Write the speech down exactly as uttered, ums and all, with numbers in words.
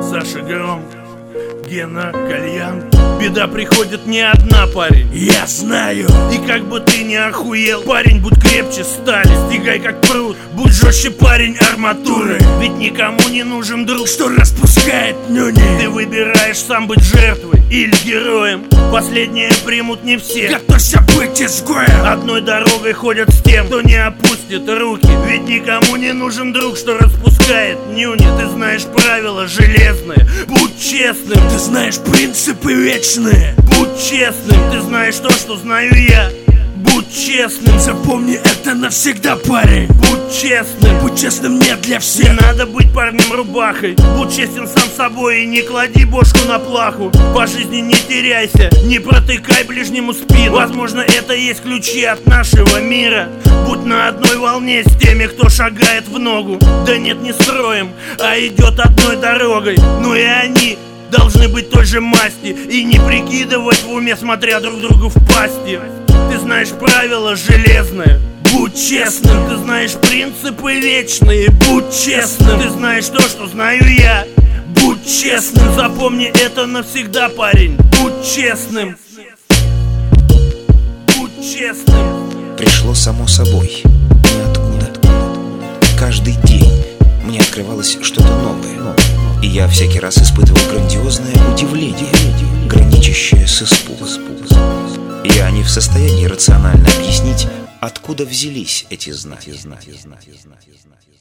Саша Гром, Гена Кальян. Беда приходит не одна, парень, я знаю. И как бы ты не охуел, парень, будь крепче стали. Стегай как пруд, будь жестче, парень, арматуры. Ведь никому не нужен друг, что распускает нюни. Ты выбираешь сам быть жертвой или героем. Последнее примут не все. Готовься быть изгоем. Одной дорогой ходят с тем, кто не опустит руки. Ведь никому не нужен друг, что распускает нюни. Ты знаешь правила железные, будь честным. Ты знаешь принципы вечные, будь честным. Ты знаешь то, что знаю я. Будь честным, запомни это навсегда, парень. Будь честным, будь честным не для всех. Не надо быть парнем рубахой. Будь честен сам собой и не клади бошку на плаху. По жизни не теряйся, не протыкай ближнему спину. Возможно, это и есть ключи от нашего мира. Будь на одной волне с теми, кто шагает в ногу. Да нет, не строем, а идет одной дорогой. Ну и они должны быть той же масти и не прикидывать в уме, смотря друг другу в пасти. Ты знаешь правила железные, будь честным. Ты знаешь принципы вечные, будь честным. Ты знаешь то, что знаю я, будь честным. Запомни это навсегда, парень, будь честным. Будь честным. Пришло само собой, ниоткуда. Каждый день мне открывалось что-то новое, и я всякий раз испытывал грандиозное удивление, граничащее с испугом. Я не в состоянии рационально объяснить, откуда взялись эти знания.